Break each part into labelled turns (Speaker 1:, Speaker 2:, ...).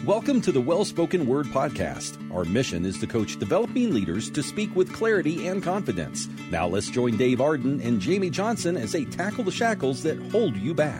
Speaker 1: Welcome to the Well-Spoken Word Podcast. Our mission is to coach developing leaders to speak with clarity and confidence. Now let's join Dave Arden and Jamie Johnson as they tackle the shackles that hold you back.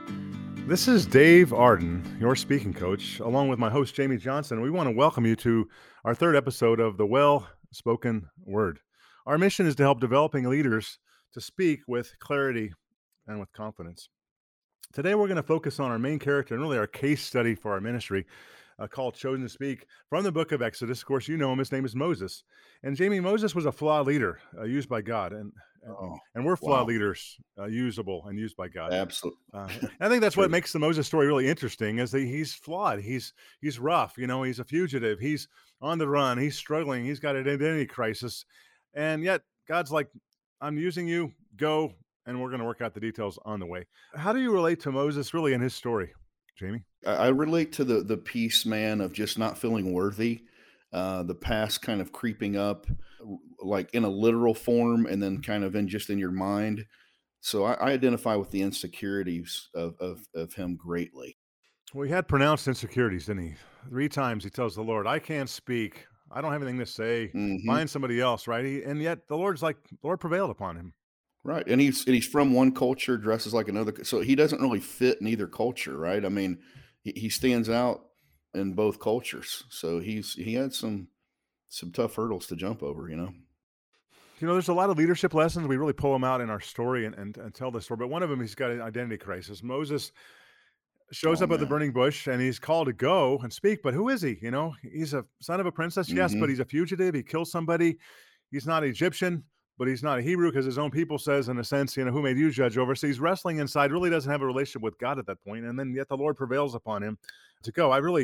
Speaker 2: This is Dave Arden, your speaking coach, along with my host, Jamie Johnson. We want to welcome you to our third episode of the Well-Spoken Word. Our mission is to help developing leaders to speak with clarity and with confidence. Today, we're going to focus on our main character and really our case study for our ministry called Chosen to Speak from the book of Exodus. Of course, you know him. His name is Moses. And Jamie, Moses was a flawed leader used by God. And we're flawed leaders, usable and used by God.
Speaker 3: Absolutely.
Speaker 2: I think that's what makes the Moses story really interesting is that he's flawed. He's rough. You know, he's a fugitive. He's on the run. He's struggling. He's got an identity crisis. And yet God's like, I'm using you. Go. And we're going to work out the details on the way. How do you relate to Moses really in his story, Jamie?
Speaker 3: I relate to the piece, man, of just not feeling worthy, the past kind of creeping up like in a literal form and then kind of in your mind. So I identify with the insecurities of him greatly.
Speaker 2: Well, he had pronounced insecurities, didn't he? 3 times he tells the Lord, I can't speak. I don't have anything to say. Find somebody else, right? And yet the Lord prevailed upon him.
Speaker 3: Right. And he's from one culture, dresses like another. So he doesn't really fit in either culture, right? I mean, he stands out in both cultures. So he had some tough hurdles to jump over, you know.
Speaker 2: You know, there's a lot of leadership lessons. We really pull them out in our story and tell the story. But one of them, he's got an identity crisis. Moses shows up at the burning bush and he's called to go and speak. But who is he? You know, he's a son of a princess. Yes, but he's a fugitive. He killed somebody. He's not Egyptian. But he's not a Hebrew because his own people says, in a sense, you know, who made you judge over? So he's wrestling inside, really doesn't have a relationship with God at that point. And then yet the Lord prevails upon him to go. I really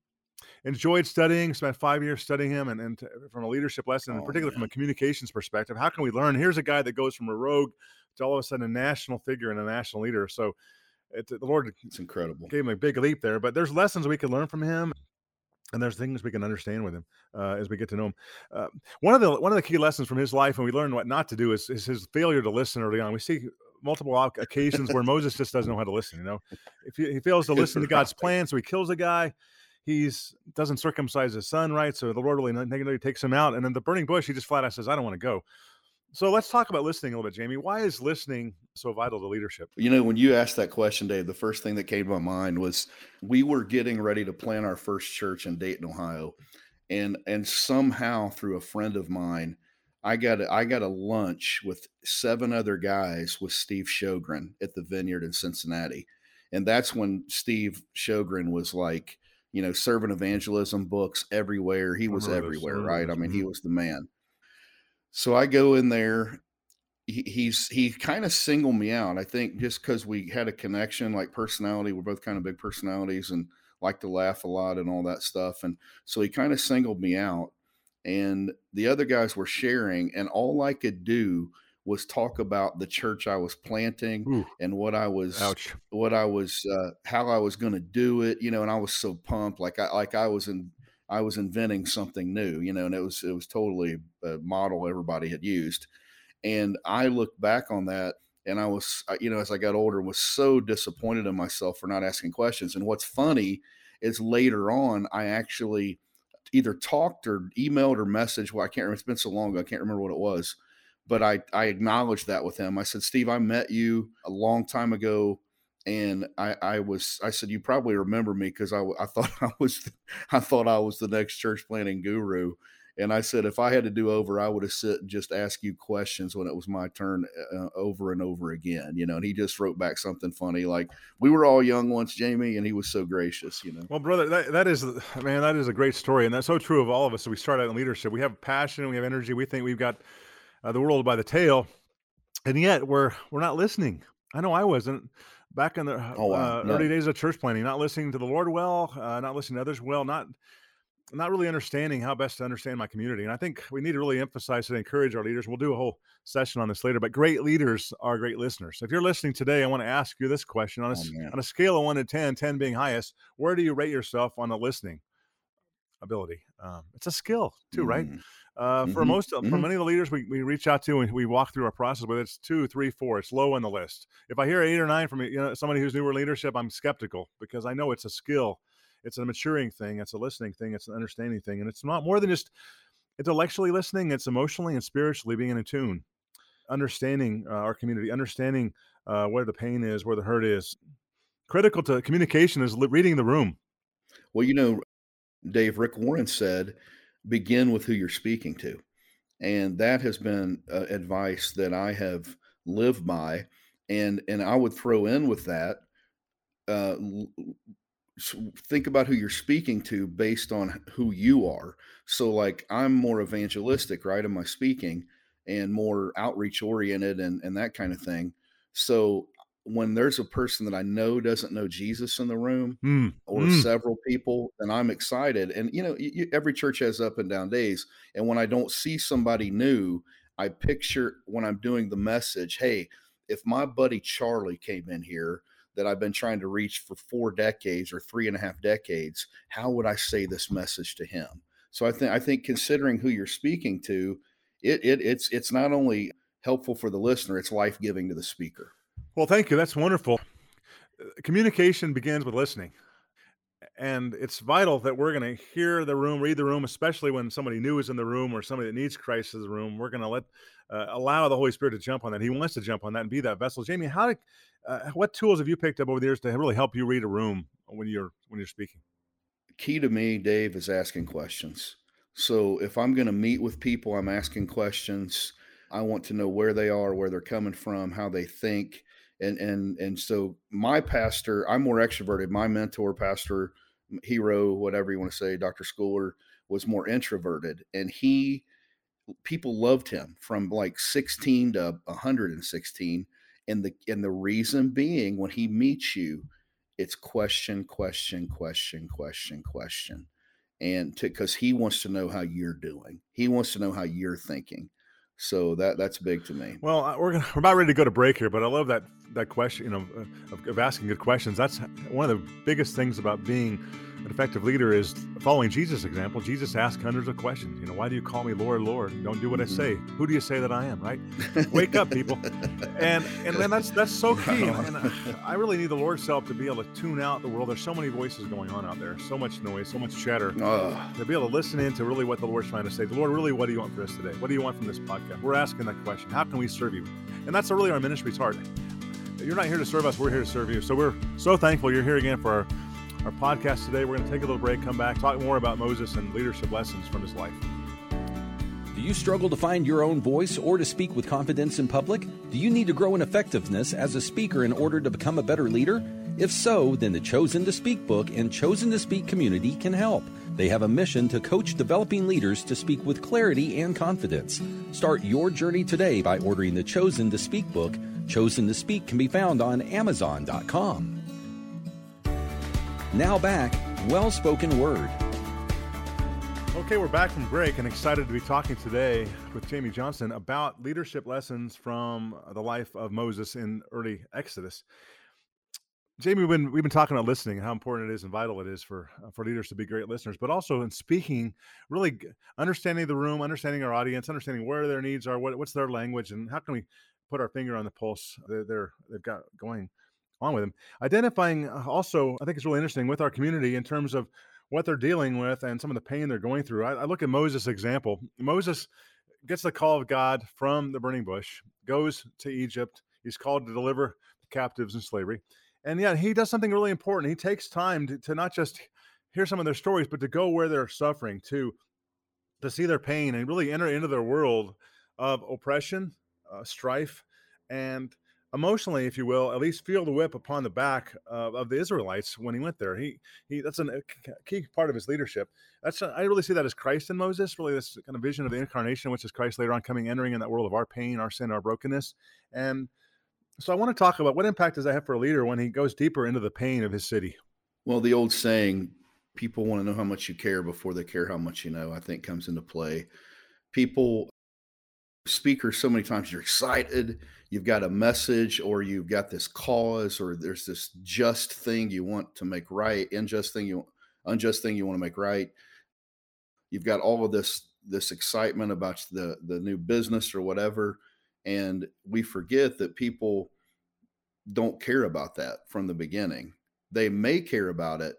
Speaker 2: enjoyed studying, spent 5 years studying him and from a leadership lesson, and particularly from a communications perspective. How can we learn? Here's a guy that goes from a rogue to all of a sudden a national figure and a national leader. So the Lord,
Speaker 3: it's incredible,
Speaker 2: gave him a big leap there. But there's lessons we can learn from him. And there's things we can understand with him as we get to know him. One of the key lessons from his life, and we learn what not to do, is his failure to listen early on. We see multiple occasions where Moses just doesn't know how to listen. You know, if he fails to listen to God's plan, so he kills a guy. He doesn't circumcise his son right, so the Lord really negatively takes him out. And then the burning bush, he just flat out says, "I don't want to go." So let's talk about listening a little bit, Jamie. Why is listening so vital to leadership?
Speaker 3: You know, when you asked that question, Dave, the first thing that came to my mind was we were getting ready to plant our first church in Dayton, Ohio. And somehow through a friend of mine, I got a lunch with 7 other guys with Steve Sjogren at the Vineyard in Cincinnati. And that's when Steve Sjogren was like, you know, servant evangelism books everywhere. He was everywhere, right? I mean, he was the man. So I go in there. He kind of singled me out. I think just because we had a connection, like personality, we're both kind of big personalities and like to laugh a lot and all that stuff. And so he kind of singled me out. And the other guys were sharing, and all I could do was talk about the church I was planting and how I was going to do it, you know. And I was so pumped, like I was inventing something new, you know, and it was totally a model everybody had used. And I look back on that and I was, you know, as I got older, was so disappointed in myself for not asking questions. And what's funny is later on, I actually either talked or emailed or messaged. Well, I can't remember. It's been so long ago. I can't remember what it was, but I acknowledged that with him. I said, Steve, I met you a long time ago. And I said, you probably remember me because I thought I thought I was the next church planting guru. And I said, if I had to do over, I would have sit and just ask you questions when it was my turn over and over again, you know. And he just wrote back something funny, like, we were all young once, Jamie, and he was so gracious, you know.
Speaker 2: Well, brother, that is a great story. And that's so true of all of us. So we start out in leadership. We have passion, we have energy. We think we've got the world by the tail. And yet we're not listening. I know I wasn't. Back in the early days of church planting, not listening to the Lord well, not listening to others well, not really understanding how best to understand my community. And I think we need to really emphasize and encourage our leaders. We'll do a whole session on this later, but great leaders are great listeners. So if you're listening today, I want to ask you this question. On a scale of 1 to 10, 10 being highest, where do you rate yourself on the listening ability? It's a skill too, right? For many of the leaders we reach out to and we walk through our process, whether it's 2, 3, 4, it's low on the list. If I hear 8 or 9 from somebody who's newer leadership, I'm skeptical because I know it's a skill. It's a maturing thing. It's a listening thing. It's an understanding thing. And it's not more than just intellectually listening. It's emotionally and spiritually being in tune, understanding our community, understanding where the pain is, where the hurt is. Critical to communication is reading the room.
Speaker 3: Well, Dave, Rick Warren said, begin with who you're speaking to. And that has been advice that I have lived by. And I would throw in with that, think about who you're speaking to based on who you are. So like I'm more evangelistic, right, in my speaking and more outreach oriented and that kind of thing. So when there's a person that I know doesn't know Jesus in the room or several people, then I'm excited. And, every church has up and down days. And when I don't see somebody new, I picture when I'm doing the message, hey, if my buddy Charlie came in here that I've been trying to reach for 4 decades or 3.5 decades, how would I say this message to him? So I think considering who you're speaking to, it's not only helpful for the listener, it's life-giving to the speaker.
Speaker 2: Well, thank you. That's wonderful. Communication begins with listening. And it's vital that we're going to hear the room, read the room, especially when somebody new is in the room or somebody that needs Christ in the room. We're going to allow the Holy Spirit to jump on that. He wants to jump on that and be that vessel. Jamie, what tools have you picked up over the years to really help you read a room when you're speaking?
Speaker 3: Key to me, Dave, is asking questions. So if I'm going to meet with people, I'm asking questions. I want to know where they are, where they're coming from, how they think. And so my pastor, I'm more extroverted. My mentor, pastor, hero, whatever you want to say, Dr. Schooler, was more introverted. And people loved him from like 16 to 116. And the reason being, when he meets you, it's question. And because he wants to know how you're doing. He wants to know how you're thinking. So that's big to me.
Speaker 2: Well, we're about ready to go to break here, but I love that question, of asking good questions. That's one of the biggest things about being an effective leader is following Jesus' example. Jesus asked hundreds of questions. Why do you call me Lord, Lord? Don't do what I say. Who do you say that I am? Right? Wake up, people. And then that's so key. And I really need the Lord's help to be able to tune out the world. There's so many voices going on out there, so much noise, so much chatter. To be able to listen into really what the Lord's trying to say. The Lord, really, what do you want for us today? What do you want from this podcast? We're asking that question. How can we serve you? And that's really our ministry's heart. You're not here to serve us. We're here to serve you. So we're so thankful you're here again for our podcast today. We're going to take a little break, come back, talk more about Moses and leadership lessons from his life.
Speaker 1: Do you struggle to find your own voice or to speak with confidence in public? Do you need to grow in effectiveness as a speaker in order to become a better leader? If so, then the Chosen to Speak book and Chosen to Speak community can help. They have a mission to coach developing leaders to speak with clarity and confidence. Start your journey today by ordering the Chosen to Speak book. Chosen to Speak can be found on Amazon.com. Now back, Well-Spoken Word.
Speaker 2: Okay, we're back from break and excited to be talking today with Jamie Johnson about leadership lessons from the life of Moses in early Exodus. Jamie, we've been talking about listening and how important it is and vital it is for leaders to be great listeners, but also in speaking, really understanding the room, understanding our audience, understanding where their needs are, what's their language, and how can we put our finger on the pulse they've got going on with them. Identifying also, I think it's really interesting with our community in terms of what they're dealing with and some of the pain they're going through. I look at Moses' example. Moses gets the call of God from the burning bush, goes to Egypt. He's called to deliver the captives in slavery. And yet he does something really important. He takes time to not just hear some of their stories, but to go where they're suffering, to see their pain and really enter into their world of oppression, strife, and emotionally, if you will, at least feel the whip upon the back of the Israelites when he went there. That's a key part of his leadership. I really see that as Christ in Moses, really this kind of vision of the incarnation, which is Christ later on entering in that world of our pain, our sin, our brokenness. And so I want to talk about what impact does that have for a leader when he goes deeper into the pain of his city?
Speaker 3: Well, the old saying, people want to know how much you care before they care how much you know, I think comes into play. Speakers, so many times you're excited, you've got a message or you've got this cause or there's this just thing you want to make right, unjust thing you want to make right. You've got all of this excitement about the new business or whatever. And we forget that people don't care about that from the beginning. They may care about it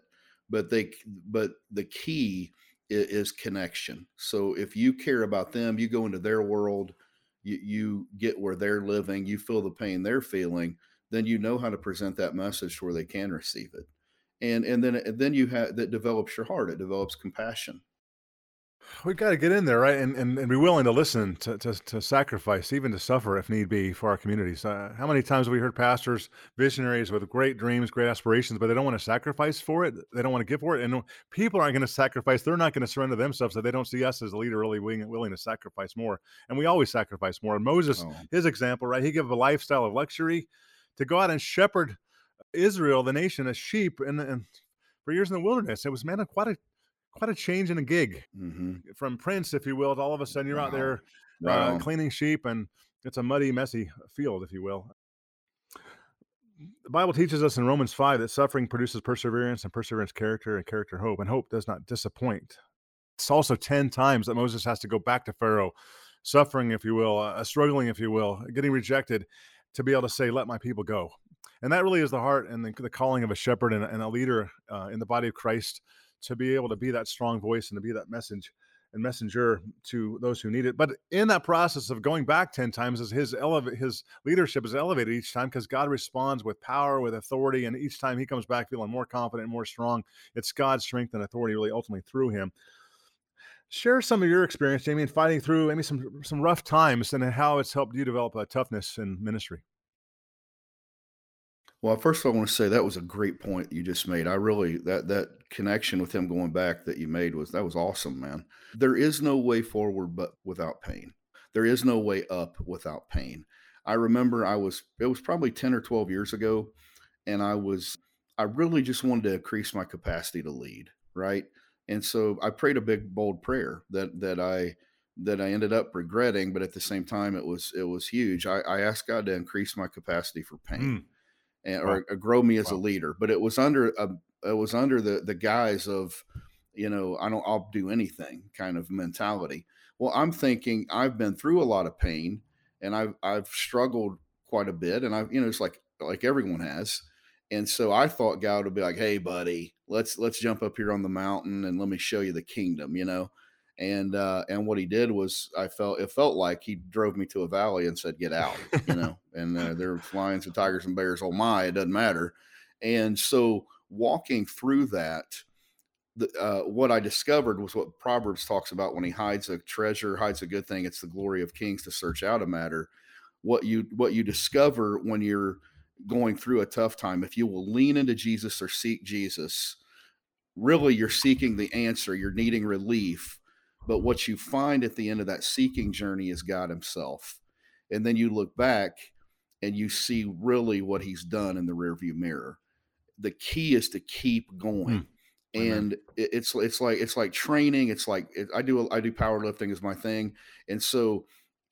Speaker 3: but but the key is connection. So if you care about them, you go into their world, you get where they're living, you feel the pain they're feeling, then you know how to present that message to where they can receive it. And then you have that develops your heart. It develops compassion.
Speaker 2: We've got to get in there, right? And be willing to listen, to sacrifice, even to suffer if need be for our communities. How many times have we heard pastors, visionaries with great dreams, great aspirations, but they don't want to sacrifice for it? They don't want to give for it. And people aren't going to sacrifice. They're not going to surrender themselves, so they don't see us as a leader really willing to sacrifice more. And we always sacrifice more. And Moses,
Speaker 3: Oh,
Speaker 2: his example, right? He gave a lifestyle of luxury to go out and shepherd Israel, the nation, as sheep and for years in the wilderness. It was, man, quite a change in a gig
Speaker 3: hmm.
Speaker 2: from Prince, if you will, to all of a sudden you're out
Speaker 3: Wow.
Speaker 2: there
Speaker 3: Right on.
Speaker 2: cleaning sheep, and it's a muddy, messy field, if you will. The Bible teaches us in Romans 5 that suffering produces perseverance, and perseverance, character, and character, hope, and hope does not disappoint. It's also 10 times that Moses has to go back to Pharaoh, suffering, if you will, struggling, if you will, getting rejected, to be able to say, let my people go. And that really is the heart and the calling of a shepherd and a leader in the body of Christ, to be able to be that strong voice and to be that message and messenger to those who need it. But in that process of going back 10 times, as his leadership is elevated each time, because God responds with power, with authority, and each time he comes back feeling more confident, more strong. It's God's strength and authority really ultimately through him. Share some of your experience, Jamie, in fighting through maybe some rough times and how it's helped you develop a toughness in ministry.
Speaker 3: Well, first, I want to say that was a great point you just made. I really that connection with him going back that you made was awesome, man. There is no way forward but without pain. There is no way up without pain. I remember it was probably 10 or 12 years ago, and I really just wanted to increase my capacity to lead, right? And so I prayed a big bold prayer that I ended up regretting, but at the same time it was huge. I asked God to increase my capacity for pain
Speaker 2: Mm,
Speaker 3: and
Speaker 2: wow,
Speaker 3: or grow me as a
Speaker 2: wow.
Speaker 3: leader. But it was under the guise of, I'll do anything kind of mentality. Well, I'm thinking I've been through a lot of pain and I've struggled quite a bit, and it's like everyone has. And so I thought God would be like, "Hey, buddy, let's jump up here on the mountain and let me show you the kingdom." And what he did was, it felt like he drove me to a valley and said, "Get out." And there's lions and tigers and bears. Oh my, it doesn't matter. And so walking through that, what I discovered was what Proverbs talks about: when he hides a treasure, hides a good thing, it's the glory of kings to search out a matter. What you discover when you're going through a tough time, if you will lean into Jesus or seek Jesus, really you're seeking the answer, you're needing relief. But what you find at the end of that seeking journey is God himself. And then you look back and you see really what he's done in the rearview mirror. The key is to keep
Speaker 2: Mm,
Speaker 3: going.
Speaker 2: amen.
Speaker 3: And it's like training. I do powerlifting as my thing. And so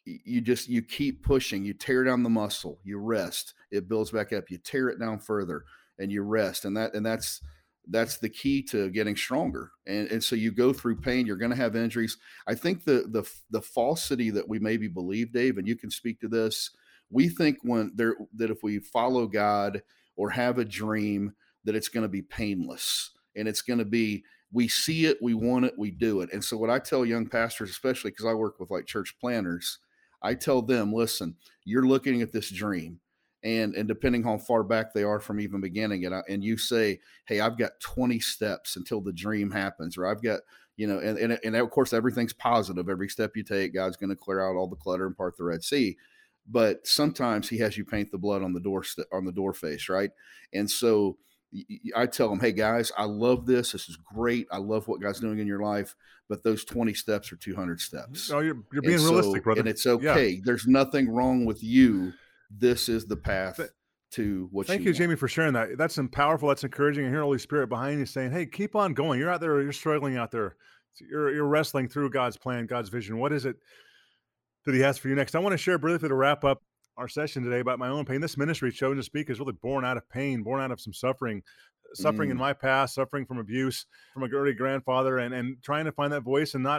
Speaker 3: you keep pushing, you tear down the muscle, you rest, it builds back up, you tear it down further, and you rest. And that's the key to getting stronger. And so you go through pain, you're going to have injuries. I think the falsity that we maybe believe, Dave, and you can speak to this, we think that if we follow God or have a dream, that it's going to be painless, and it's going to be, we see it, we want it, we do it. And so what I tell young pastors, especially because I work with like church planners, I tell them, listen, you're looking at this dream, and depending how far back they are from even beginning it, and you say, hey, I've got 20 steps until the dream happens, or I've got, and of course everything's positive. Every step you take, God's going to clear out all the clutter and part the Red Sea. But sometimes he has you paint the blood on the door face, right? And so I tell them, hey guys, I love this. This is great. I love what God's doing in your life, but those 20 steps are 200 steps.
Speaker 2: Oh, you're
Speaker 3: And
Speaker 2: being realistic,
Speaker 3: so, and
Speaker 2: brother.
Speaker 3: it's
Speaker 2: Yeah.
Speaker 3: okay. There's nothing wrong with you. This is the
Speaker 2: Th-
Speaker 3: path to what
Speaker 2: Thank
Speaker 3: you
Speaker 2: you,
Speaker 3: want.
Speaker 2: Jamie, for sharing that. That's powerful. That's encouraging. And hear Holy Spirit behind you saying, hey, keep on going. You're out there. You're struggling out there. You're wrestling through God's plan, God's vision. What is it that he has for you next? I want to share briefly to wrap up our session today about my own pain. This ministry, Chosen to Speak, is really born out of pain, born out of some suffering in
Speaker 3: Mm,
Speaker 2: my past, suffering from abuse from a early grandfather, and trying to find that voice and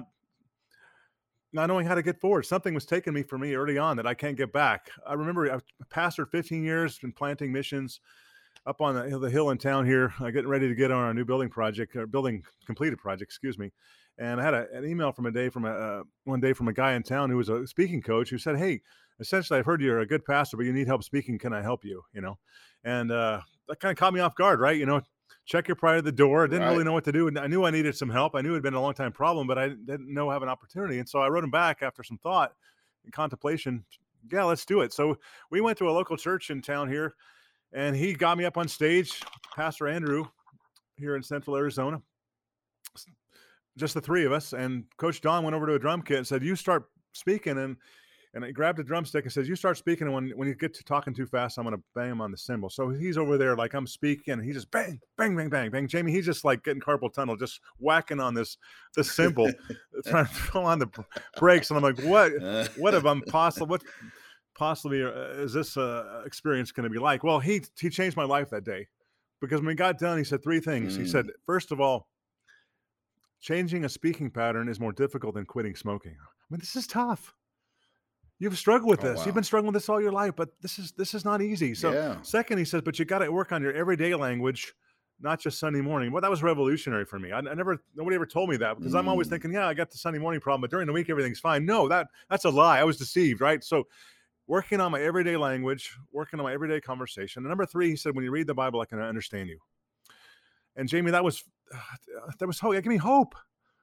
Speaker 2: not knowing how to get forward. Something was taken from me early on that I can't get back. I remember I pastored 15 years, been planting missions, up on the hill in town here, getting ready to get on our new building project, or building completed project, excuse me. And I had an email from one day from a guy in town who was a speaking coach who said, "Hey, essentially, I've heard you're a good pastor, but you need help speaking. Can I help you?" And that kind of caught me off guard, right? Check your pride at the door. I didn't really know what to do. And I knew I needed some help. I knew it had been a long time problem, but I didn't know I have an opportunity. And so I wrote him back after some thought and contemplation. Yeah, let's do it. So we went to a local church in town here, and he got me up on stage, Pastor Andrew, here in Central Arizona, just the three of us. And Coach Don went over to a drum kit and said, "You start speaking." And I grabbed a drumstick and says, "You start speaking, and when you get to talking too fast, I'm going to bang him on the cymbal." So he's over there like I'm speaking, and he just bang, bang, bang, bang, bang. Jamie, he's just like getting carpal tunnel, just whacking on the cymbal, trying to throw on the brakes. And I'm like, what have I possibly is this experience going to be like? Well, he changed my life that day, because when we got done, he said three things. He said, first of all, changing a speaking pattern is more difficult than quitting smoking. I mean, this is tough. You've struggled with this. Wow. You've been struggling with this all your life, but this is not easy. So Second, he says, but you got to work on your everyday language, not just Sunday morning. Well, that was revolutionary for me. Nobody ever told me that, because I'm always thinking, I got the Sunday morning problem, but during the week, everything's fine. No, that's a lie. I was deceived, right? So working on my everyday language, working on my everyday conversation. And number three, he said, when you read the Bible, I can understand you. And Jamie, that was hope. That gave me hope.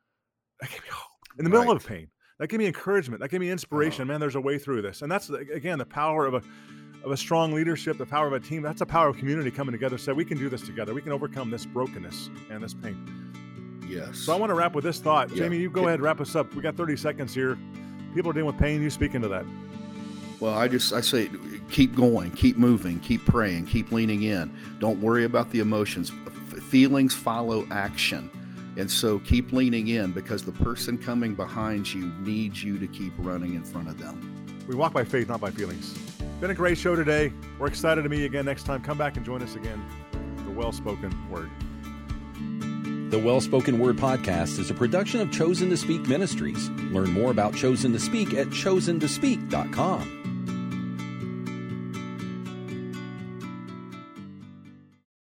Speaker 2: In the middle of pain. That gave me encouragement. That gave me inspiration. Man, there's a way through this. And that's, again, the power of a strong leadership, the power of a team. That's the power of community coming together. So we can do this together. We can overcome this brokenness and this pain.
Speaker 3: Yes.
Speaker 2: So I want to wrap with this thought. Jamie, you go ahead, wrap us up. We got 30 seconds here. People are dealing with pain. You speak into that.
Speaker 3: Well, I say, keep going, keep moving, keep praying, keep leaning in. Don't worry about the emotions. Feelings follow action. And so keep leaning in, because the person coming behind you needs you to keep running in front of them.
Speaker 2: We walk by faith, not by feelings. Been a great show today. We're excited to meet you again next time. Come back and join us again. The Well-Spoken Word.
Speaker 1: The Well-Spoken Word podcast is a production of Chosen to Speak Ministries. Learn more about Chosen to Speak at chosentospeak.com.